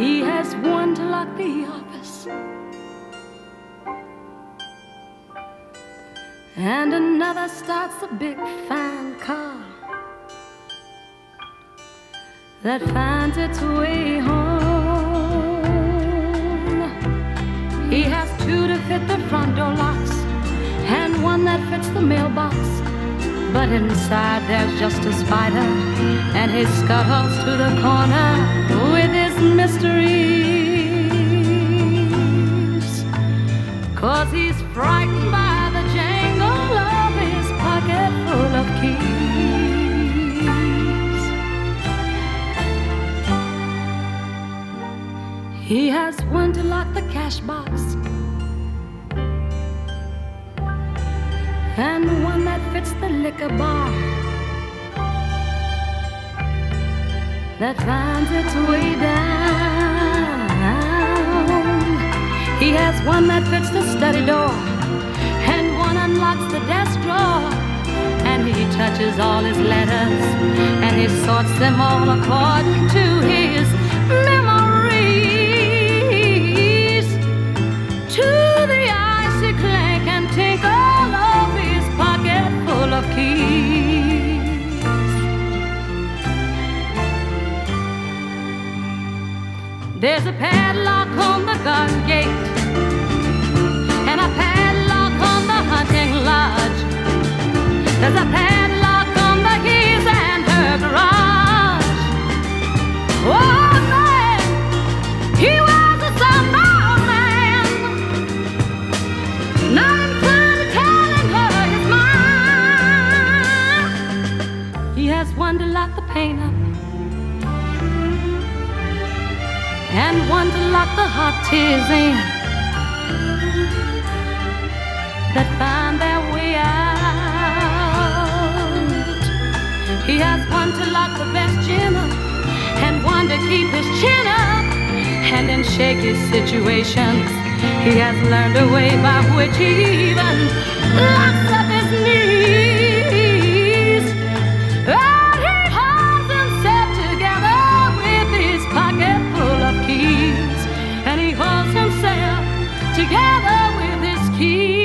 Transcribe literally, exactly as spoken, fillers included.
He has one to lock the office and another starts a big fine car that finds its way home. He has two to fit the front door locks and one that fits the mailbox, but inside there's just a spider and he scuttles to the corner with his mysteries, 'cause he's frightened by the jangle of his pocket full of keys. He has one to lock the cash box and one that fits the liquor bar that finds its way down. He has one that fits the study door and one unlocks the desk drawer, and he touches all his letters and he sorts them all according to his memories, to the icy clank and tinkle of his pocket full of keys. There's a padlock on the garden gate and a padlock on the hunting lodge. There's a padlock on the his and her garage. Oh man, he was a somehow man, not inclined to telling her his mind. He has one to lock the paint up and one to lock the hot tears in that find their way out. He has one to lock the best gin up and one to keep his chin up, and in shaky situations he has learned a way by which he even locks up his knees. And he holds himself together with his pocket full of keys, and he holds himself together with his keys.